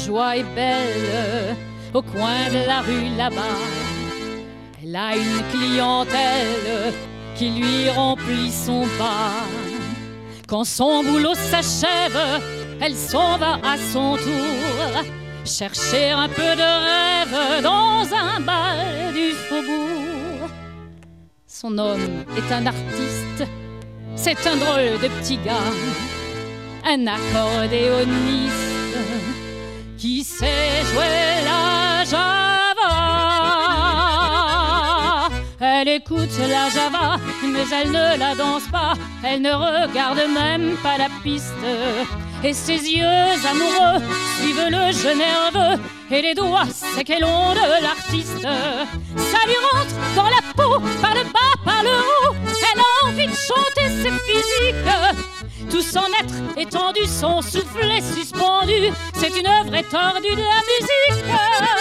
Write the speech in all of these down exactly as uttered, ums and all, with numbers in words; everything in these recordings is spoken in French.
joie est belle au coin de la rue là-bas. Elle a une clientèle qui lui remplit son bar. Quand son boulot s'achève, elle s'en va à son tour chercher un peu de rêve dans un bal du faubourg. Son homme est un artiste, c'est un drôle de petit gars, un accordéoniste qui sait jouer la java. Elle écoute la java, mais elle ne la danse pas, elle ne regarde même pas la piste. Et ses yeux amoureux suivent le jeu nerveux et les doigts secs et longs de l'artiste. Ça lui rentre dans la peau, par le bas, par le haut. Elle a envie de chanter, c'est physique. Tout son être étendu, son souffle est suspendu. C'est une œuvre étendue de la musique.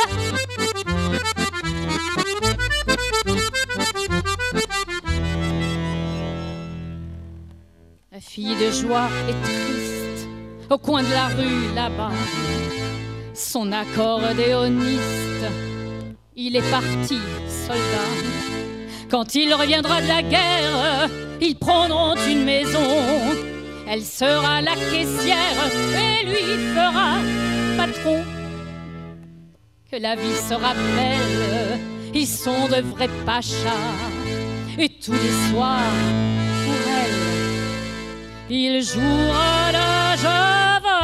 La fille de joie est triste au coin de la rue là-bas. Son accordéoniste, il est parti soldat. Quand il reviendra de la guerre, ils prendront une maison. Elle sera la caissière et lui fera patron. Que la vie sera belle, ils sont de vrais pachas. Et tous les soirs, pour elle, il jouera la java.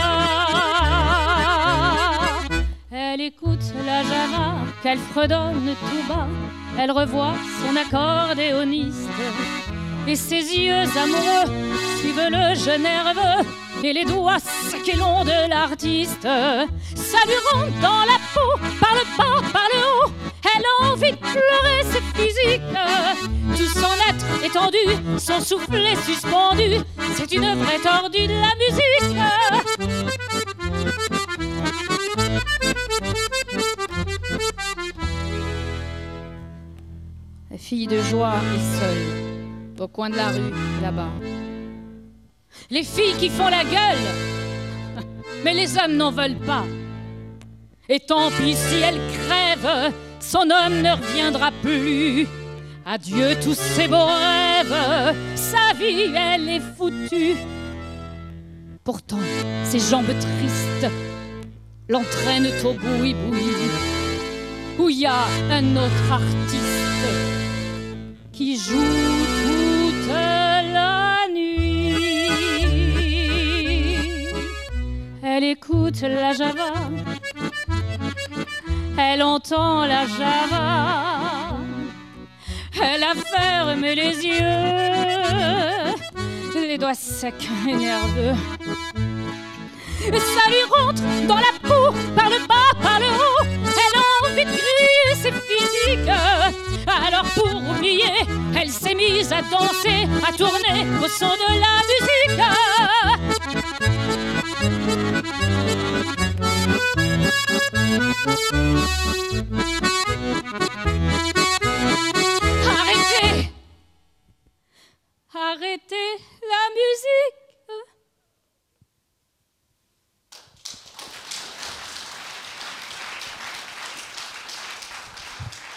Elle écoute la java qu'elle fredonne tout bas. Elle revoit son accordéoniste et ses yeux amoureux suivent le jeu nerveux et les doigts secs et longs de l'artiste. Ça lui rentre dans la peau, par le bas, par le haut. Elle a envie de pleurer, c'est physique. Tout son être étendu, son souffle est suspendu. C'est une œuvre étendue de la musique. La fille de joie est seule, au coin de la rue, là-bas. Les filles qui font la gueule, mais les hommes n'en veulent pas. Et tant pis si elle crève, son homme ne reviendra plus. Adieu tous ces beaux rêves, sa vie elle est foutue. Pourtant, ses jambes tristes l'entraînent au boui-boui, où il y a un autre artiste qui joue toute la nuit. Elle écoute la java, elle entend la java, elle a fermé les yeux, les doigts secs et nerveux. Ça lui rentre dans la peau, par le bas, par le haut. Elle a envie de crier, c'est physique. Alors pour oublier, elle s'est mise à danser, à tourner au son de la musique. Thank you.